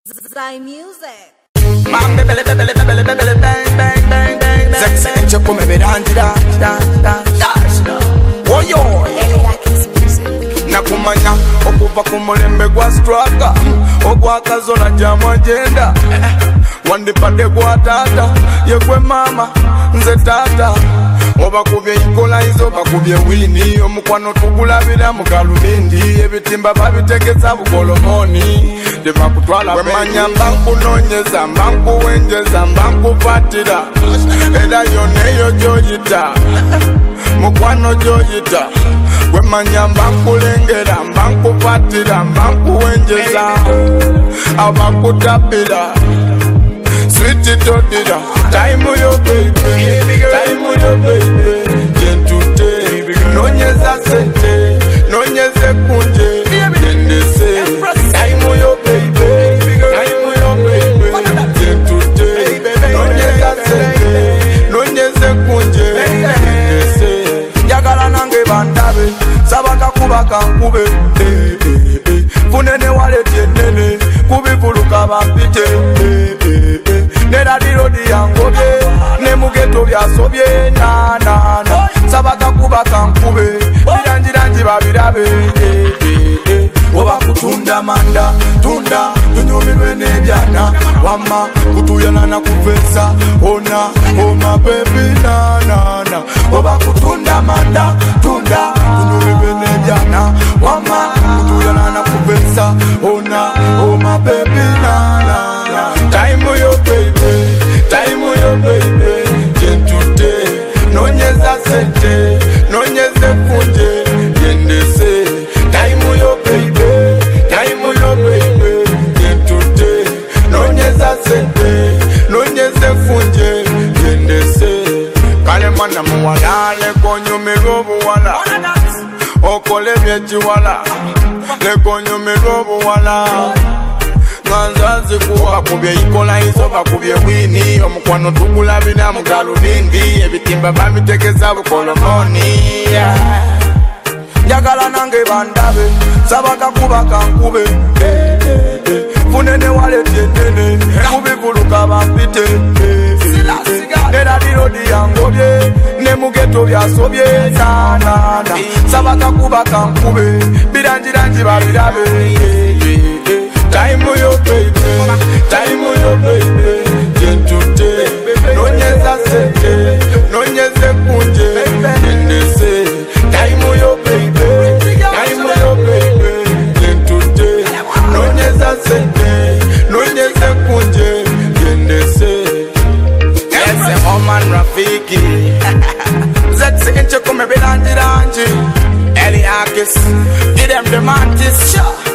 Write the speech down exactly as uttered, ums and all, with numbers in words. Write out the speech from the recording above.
Zai Music. Mambe bele bele bele bele bele bang bang bang bang. Sexy and choko me beranti da da da da. Woyo. Nakumanya okuva kumulembe gwa struggle ogwakazola jamu agenda wandipade gwa tata yekwe mama nze tata obakubye ikola izo bakubye wini omukwano tugulabira mu galubindi ebitimba babitegeza bukolomoni tebakutwala wemanya mbankunonyeza mbankuwenjeza mbankufatira era yoneyo gyoyita mukwano gyoyita wemanya mbankulengera mbankufatira mbankuwenjeza abakutapira sweet todira time yo baby time yo baby gentute nonyeza sente nonyeze kunje ndese time yo baby time yo baby gentute nonyeza sente nonyeze kunje ndese yagala nange bandabe sabaka kubaka nkube eh eh eh funene walete nene kubivuluka bampite eh eh eh nera dirodi yangobe ne mugeto byasobye na na na sabaka kubaka nkube birangirangi babirabe eh eh eh oba kutunda manda tunda tunyumirwe nebyana wama kutuyana na kuvesa ona oma baby na na na oba kutunda manda tunda tunyumirwe nebyana wama kutuyana na kuvesa ona oma baby na na na time yo baby time yo baby gentute nonyeza sente nonyeze kunje yendese time yo baby time yo baby gentute nonyeza sente nonyeze kunje yendese kale mwana muwalale konyumiro buwala okole byekiwala lekonyumiro buwala nganzazi kuwa kubye ikola izo bakubye wini omukwano tugulabira mu galubindi ebitimba babitegeza bukolomoni njagala nange bandabe sabaka kubaka nkube funene walete nene kubivuluka bampite era dirodi yangobye ne mugeto byasobye nanana sabaka kubaka nkube birangirangi babirabe time yo baby time yo baby gentute nonyeza sente nonyeze kunje ndese time yo baby time yo baby gentute nonyeza sente nonyeze kunje ndese ese oman rafiki zetsi enche kome belanji ranji Eliakis give them the mantis